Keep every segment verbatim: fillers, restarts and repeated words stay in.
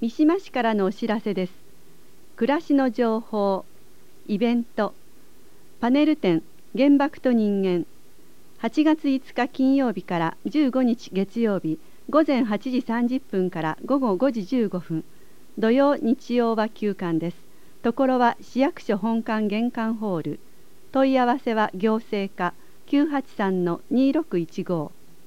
三島市からのお知らせです。暮らしの情報、イベント、パネル展、原爆と人間、はちがついつか金曜日からじゅうごにち月曜日、午前はちじさんじゅっぷんから午後ごじじゅうごふん、土曜日曜は休館です。ところは市役所本館玄関ホール、問い合わせは行政課 きゅうはちさんのにろくいちご。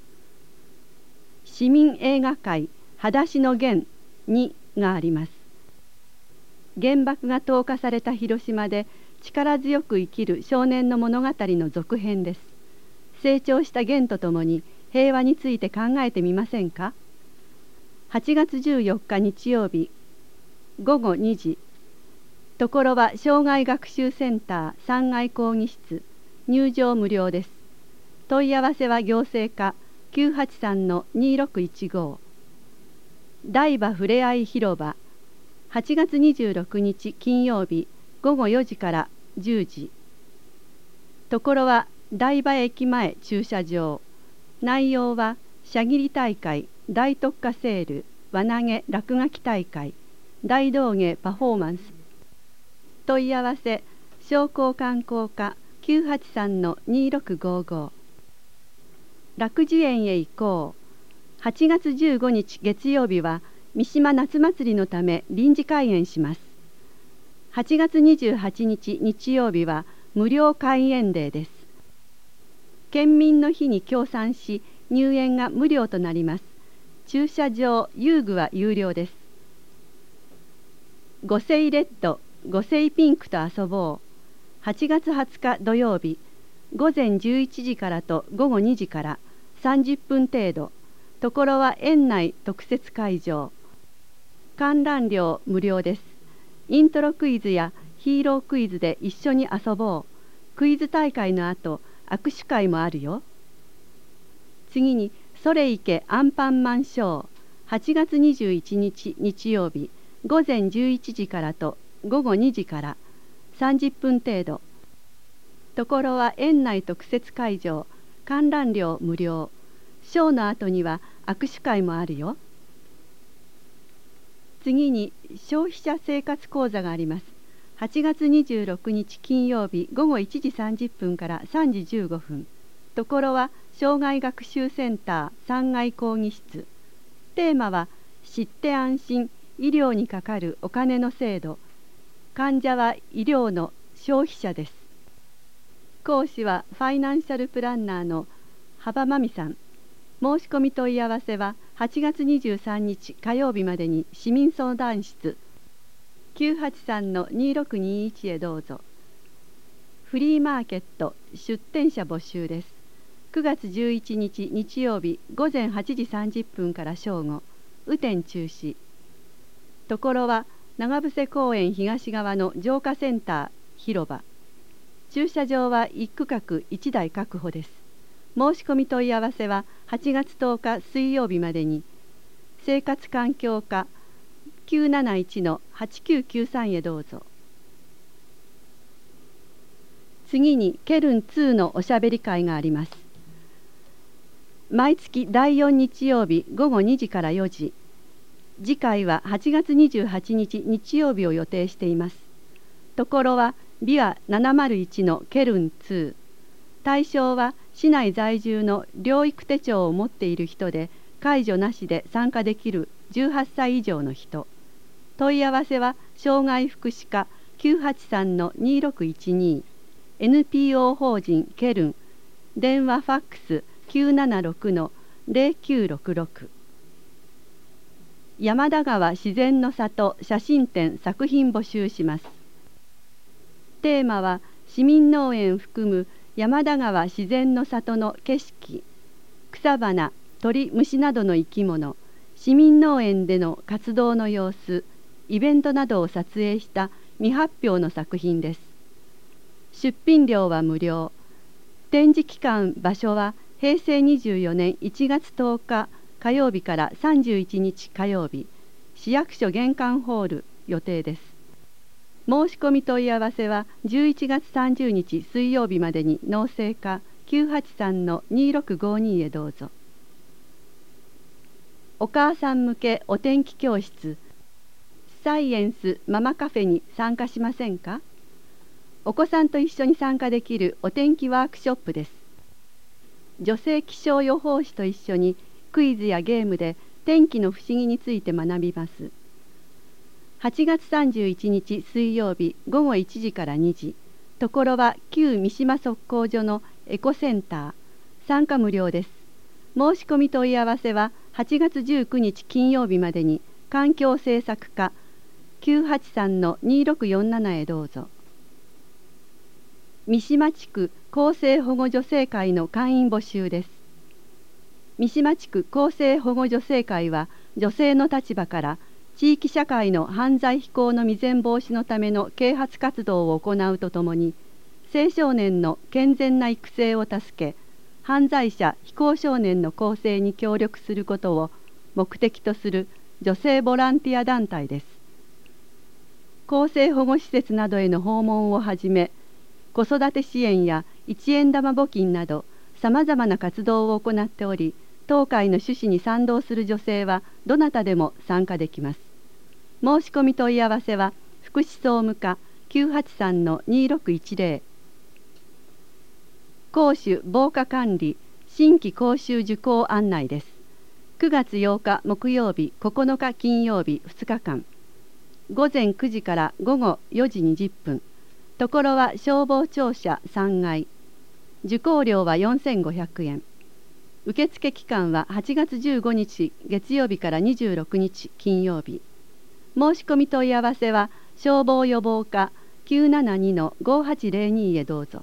市民映画会裸足のゲンにがあります。原爆が投下された広島で力強く生きる少年の物語の続編です。成長したゲンとともに平和について考えてみませんか。はちがつじゅうよっか日曜日ごごにじ、ところは障害学習センターさんがい講義室、入場無料です。問い合わせは行政課 きゅうはちさんのにろくいちご。台場ふれあい広場、はちがつにじゅうろくにち金曜日ごごよじからじゅうじ。ところは台場駅前駐車場。内容は射切大会、大特化セール、輪投げ落書き大会、大道芸パフォーマンス。問い合わせ商工観光課 きゅうはちさんのにろくごご。楽寿園へ行こう。はちがつじゅうごにち月曜日は三島夏祭りのため臨時開園します。はちがつにじゅうはちにち日曜日は無料開園デーです。県民の日に協賛し入園が無料となります。駐車場遊具は有料です。五星レッド、五星ピンクと遊ぼう。はちがつはつか土曜日午前じゅういちじからとごごにじからさんじゅっぷん程度。ところは園内特設会場。観覧料無料です。イントロクイズやヒーロークイズで一緒に遊ぼう。クイズ大会の後握手会もあるよ。次にそれいけアンパンマンショー。はちがつにじゅういちにち日曜日午前じゅういちじからとごごにじからさんじゅっぷん程度。ところは園内特設会場。観覧料無料。ショーの後には握手会もあるよ。次に消費者生活講座があります。はちがつにじゅうろくにち金曜日ごごいちじさんじゅっぷんからさんじじゅうごふん。ところは障害学習センターさんがい講義室。テーマは知って安心、医療にかかるお金の制度。患者は医療の消費者です。講師はファイナンシャルプランナーの幅真美さん。申し込み問い合わせははちがつにじゅうさんにち火曜日までに市民相談室 きゅうはちさんのにろくにいち へどうぞ。フリーマーケット出店者募集です。くがつじゅういちにち日曜日午前はちじさんじゅっぷんから正午。雨天中止。ところは長伏公園東側の浄化センター広場。駐車場はいちくかくいちだい確保です。申し込み問い合わせははちがつとおか水曜日までに生活環境課 きゅうなないちのはちきゅうきゅうさん へどうぞ。次にケルンにのおしゃべり会があります。毎月だいよん日曜日ごごにじからよじ。次回ははちがつにじゅうはちにち日曜日を予定しています。ところはビアななまるいちのケルンに。対象は市内在住の療育手帳を持っている人で介助なしで参加できるじゅうはっさい以上の人。問い合わせは障害福祉課 きゅうはちさんのにろくいちに。エヌピーオー 法人ケルン。電話ファックス きゅうななろくのぜろきゅうろくろく。山田川自然の里写真展作品募集します。テーマは市民農園含む山田川自然の里の景色、草花、鳥、虫などの生き物、市民農園での活動の様子、イベントなどを撮影した未発表の作品です。出品料は無料。展示期間・場所はへいせいにじゅうよねんいちがつとおか火曜日からさんじゅういちにち火曜日、市役所玄関ホール予定です。申し込み問い合わせはじゅういちがつさんじゅうにち水曜日までに農政課 きゅうはちさんのにろくごに へどうぞ。お母さん向けお天気教室サイエンスママカフェに参加しませんか？お子さんと一緒に参加できるお天気ワークショップです。女性気象予報士と一緒にクイズやゲームで天気の不思議について学びます。はちがつさんじゅういちにち水曜日ごごいちじからにじ、ところは旧三島測候所のエコセンター、参加無料です。申し込み問い合わせははちがつじゅうくにち金曜日までに環境政策課 きゅうはちさんのにろくよんなな へどうぞ。三島地区厚生保護女性会の会員募集です。三島地区厚生保護女性会は女性の立場から地域社会の犯罪非行の未然防止のための啓発活動を行うとともに、青少年の健全な育成を助け、犯罪者非行少年の更生に協力することを目的とする女性ボランティア団体です。更生保護施設などへの訪問をはじめ、子育て支援や一円玉募金などさまざまな活動を行っており、当会の趣旨に賛同する女性はどなたでも参加できます。申し込み問い合わせは福祉総務課 きゅうはちさんのにろくいちぜろ。講習防火管理新規講習受講案内です。くがつようか木曜日、ここのか金曜日ふつかかん、ごぜんくじからごごよじにじゅっぷん、ところは消防庁舎さんがい、受講料はよんせんごひゃくえん。受付期間ははちがつじゅうごにち月曜日からにじゅうろくにち金曜日。申し込み問い合わせは消防予防課 きゅうななにのごはちぜろに へどうぞ。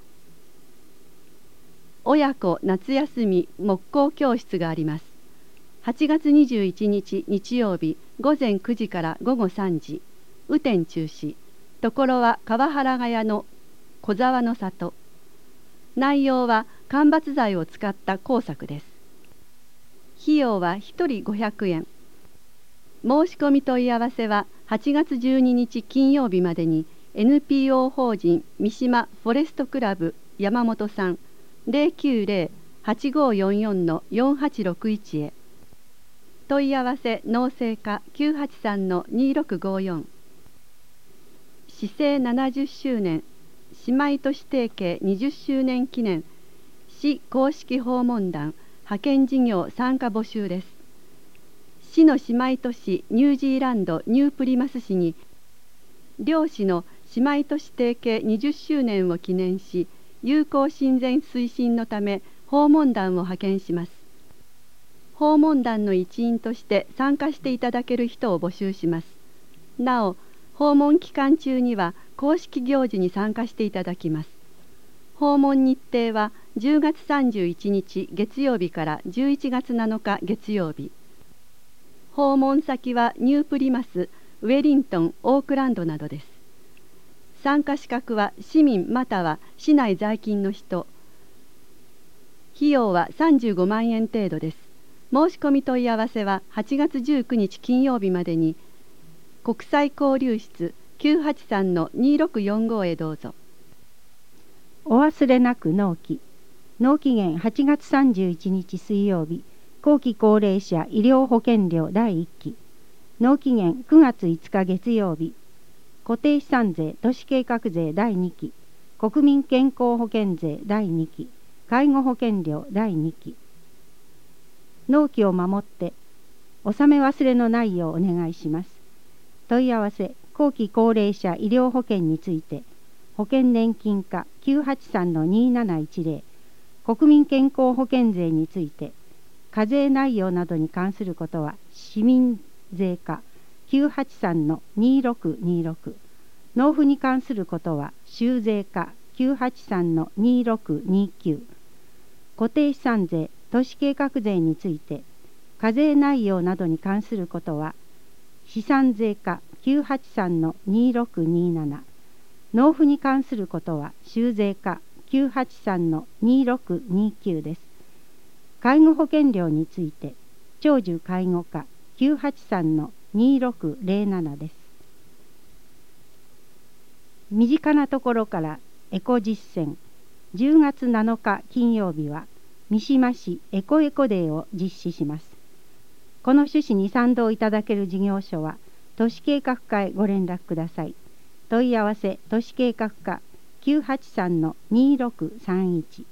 親子夏休み木工教室があります。はちがつにじゅういちにち日曜日ごぜんくじからごごさんじ、雨天中止、ところは川原ヶ谷の小沢の里。内容は間伐材を使った工作です。費用はひとりごひゃくえん。申し込み問い合わせははちがつじゅうににち金曜日までに エヌピーオー 法人三島フォレストクラブ山本さん ゼロきゅうゼロ はちごよんよん のよんはちろくいち へ。問い合わせ農政課 きゅうはちさんのにろくごよん。市政ななじゅっしゅうねん姉妹都市提携にじゅっしゅうねん記念市公式訪問団派遣事業参加募集です。市の姉妹都市ニュージーランドニュープリマス市に両市の姉妹都市提携にじゅっしゅうねんを記念し、友好親善推進のため訪問団を派遣します。訪問団の一員として参加していただける人を募集します。なお、訪問期間中には公式行事に参加していただきます。訪問日程はじゅうがつさんじゅういちにち月曜日からじゅういちがつなのか月曜日。訪問先はニュープリマス、ウェリントン、オークランドなどです。参加資格は市民または市内在勤の人。費用はさんじゅうごまんえん程度です。申し込み問い合わせははちがつじゅうくにち金曜日までに国際交流室 きゅうはちさんのにろくよんご へどうぞ。 お忘れなく納期。納期限はちがつさんじゅういちにち水曜日、後期高齢者医療保険料だいいっき。納期限くがついつか月曜日、固定資産税都市計画税だいにき、国民健康保険税だいにき、介護保険料だいにき。納期を守って納め忘れのないようお願いします。問い合わせ後期高齢者医療保険について保険年金課 きゅうはちさんのになないちぜろ、国民健康保険税について課税内容などに関することは市民税課 きゅうはちさんのにろくにろく、納付に関することは州税課 きゅうはちさんのにろくにきゅう、固定資産税都市計画税について課税内容などに関することは資産税課 きゅうはちさんのにろくになな、納付に関することは州税課 きゅうはちさんのにろくにきゅうです。介護保険料について長寿介護課 きゅうはちさんのにろくぜろななです。身近なところからエコ実践。じゅうがつなのか金曜日は三島市エコエコデーを実施します。この趣旨に賛同いただける事業所は都市計画課へご連絡ください。問い合わせ都市計画課 きゅうはちさんのにろくさんいち。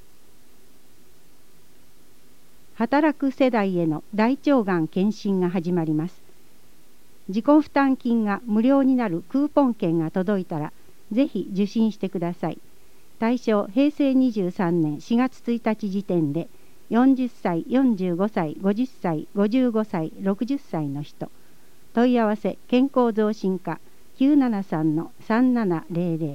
働く世代への大腸がん検診が始まります。自己負担金が無料になるクーポン券が届いたらぜひ受診してください。対象へいせいにじゅうさんねんしがつついたち時点でよんじゅっさい、よんじゅうごさい、ごじゅっさい、ごじゅうごさい、ろくじゅっさいの人。問い合わせ健康増進課 きゅうななさんのさんななぜろぜろ。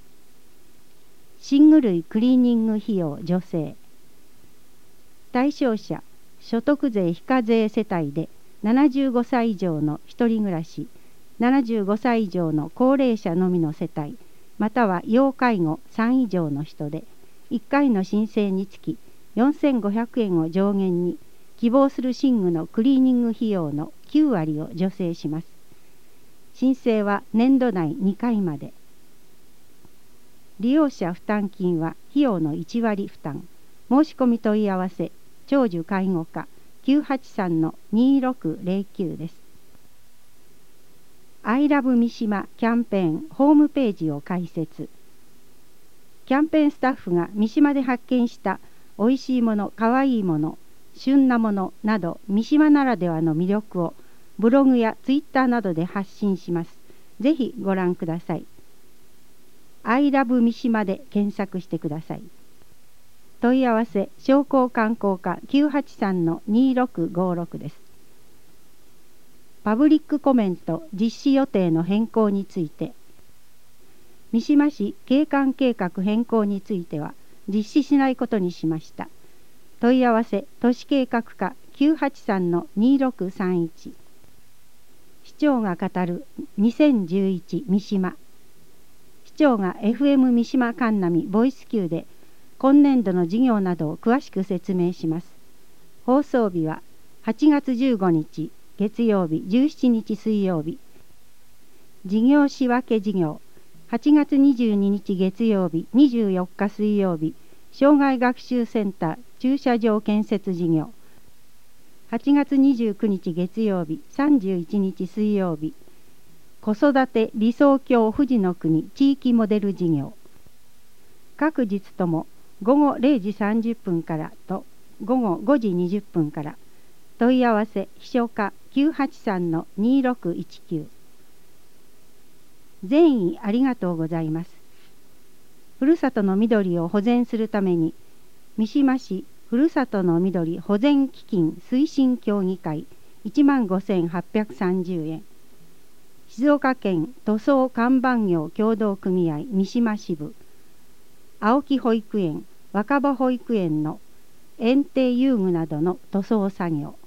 寝具類クリーニング費用助成。対象者所得税非課税世帯でななじゅうごさい以上の一人暮らし、ななじゅうごさい以上の高齢者のみの世帯、または要介護さん以上の人で、いっかいの申請につきよんせんごひゃくえんを上限に希望する寝具のクリーニング費用のきゅうわりを助成します。申請は年度内にかいまで。利用者負担金は費用のいちわり負担。申し込み問い合わせ長寿介護課 きゅうはちさんのにろくぜろきゅう です。アイラブ三島キャンペーンホームページを開設。キャンペーンスタッフが三島で発見したおいしいもの、かわいいもの、旬なものなど三島ならではの魅力をブログやツイッターなどで発信します。ぜひご覧ください。アイラブ三島で検索してください。問い合わせ商工観光課 きゅうはちさんのにろくごろく です。パブリックコメント実施予定の変更について。三島市景観計画変更については実施しないことにしました。問い合わせ都市計画課 きゅうはちさんのにろくさんいち。市長が語るにせんじゅういち三島。市長が エフエム 三島神波ボイス Q で今年度の事業などを詳しく説明します。放送日ははちがつじゅうごにち月曜日、じゅうしちにち水曜日。事業仕分事業はちがつにじゅうににち月曜日、にじゅうよっか水曜日。障害学習センター駐車場建設事業はちがつにじゅうくにち月曜日、さんじゅういちにち水曜日。子育て理想郷富士の国地域モデル事業。各日ともごごれいじさんじゅっぷんからとごごごじにじゅっぷんから。問い合わせ秘書課 きゅうはちさんのにろくいちきゅう。善意ありがとうございます。ふるさとの緑を保全するために三島市ふるさとの緑保全基金推進協議会いちまんごせんはっぴゃくさんじゅうえん。静岡県塗装看板業協同組合三島支部。青木保育園若葉保育園の園庭遊具などの塗装作業。